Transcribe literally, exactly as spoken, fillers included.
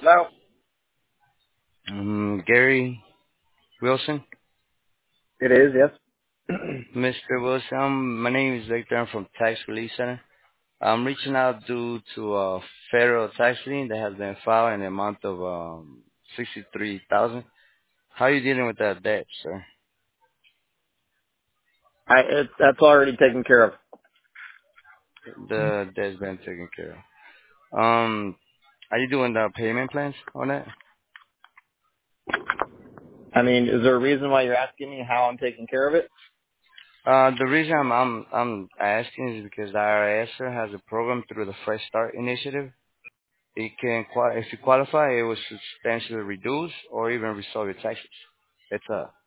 No, Um, Gary Wilson. it is, yes. mister Wilson, um, my name is Victor. I'm from Tax Relief Center. I'm reaching out due to a federal tax lien that has been filed in the amount of um, sixty-three thousand dollars. How are you dealing with that debt, sir? I, it, that's already taken care of. The debt's been taken care of. Um, are you doing the payment plans on that? I mean, is there a reason why you're asking me how I'm taking care of it? Uh, the reason I'm I'm I'm asking is because the I R S sir, has a program through the Fresh Start initiative. It can qual- if you qualify, it will substantially reduce or even resolve your taxes. It's a